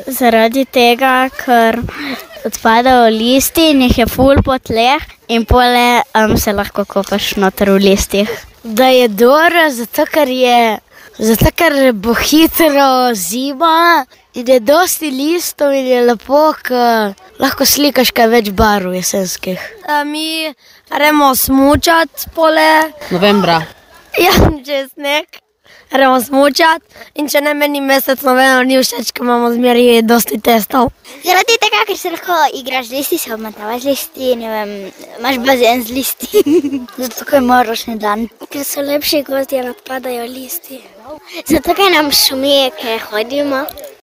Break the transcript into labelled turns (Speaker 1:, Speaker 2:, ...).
Speaker 1: Zaradi tega, ker odpadajo listi in jih je ful po tleh in pole se lahko kopaš noter v listih. Da je dobro, zato ker bo hitro zima in je dosti listov in je lepo, ker lahko slikaš kaj več barv jesenskih. Mi gremo smučat pole.
Speaker 2: Novembra.
Speaker 1: Ja, če je sneg. Gremo smučat in če ne meni mesec novembra ni všeč, ker imamo zmeri dosti testov.
Speaker 3: Zaradi tega, ker se lahko igraš z listi, se obmatavaš z listi, ne vem, imaš bazen z listi.
Speaker 1: Zato, ker ima ročni dan.
Speaker 3: Ker so lepši gozdje, odpadajo listi. Zato, ker nam šumi, ker hodimo.